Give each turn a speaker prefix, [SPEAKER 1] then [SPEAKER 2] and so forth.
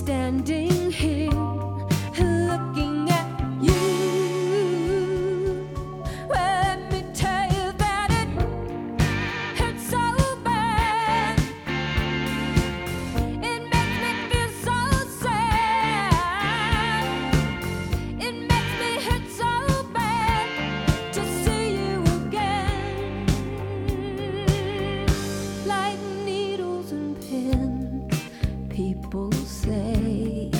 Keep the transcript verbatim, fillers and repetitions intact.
[SPEAKER 1] standing here looking at you. Well, let me tell you that it hurts so bad. It makes me feel so sad. It makes me hurt so bad to see you again. Like needles and pins, people say.